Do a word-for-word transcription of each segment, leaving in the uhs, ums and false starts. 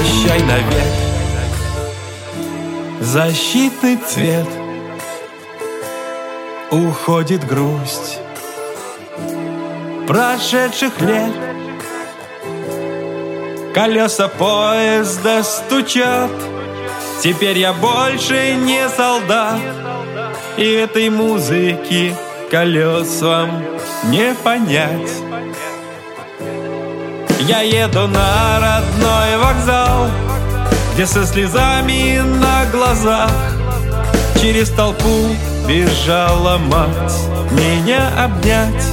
Прощай навек, защитный цвет, уходит грусть прошедших лет. Колеса поезда стучат, теперь я больше не солдат, и этой музыки колесам не понять. Я еду на родной вокзал, где со слезами на глазах через толпу бежала мать меня обнять.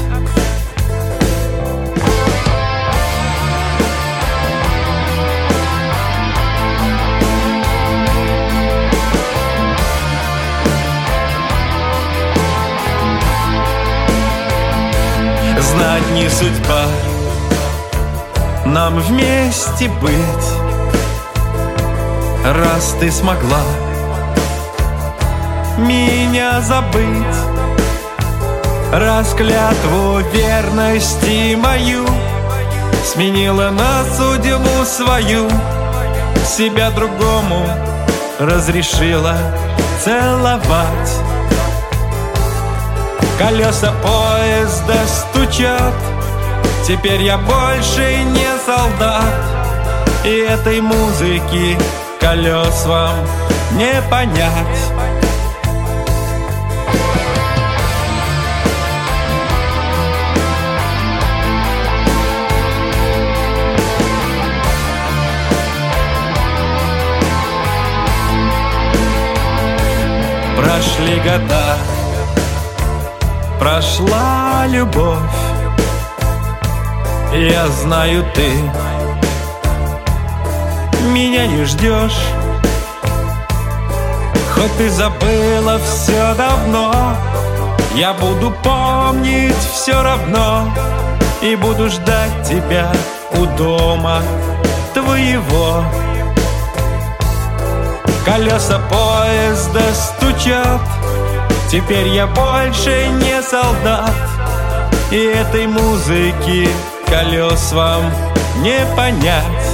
Знать не судьба нам вместе быть, раз ты смогла меня забыть, раз клятву верности мою сменила на судьбу свою, себя другому разрешила целовать. Колеса поезда стучат, теперь я больше не солдат, и этой музыки колес вам не понять. Прошли года, прошла любовь, я знаю, ты меня не ждешь. Хоть ты забыла все давно, я буду помнить все равно и буду ждать тебя у дома твоего. Колеса поезда стучат, теперь я больше не солдат, и этой музыки колес вам не понять.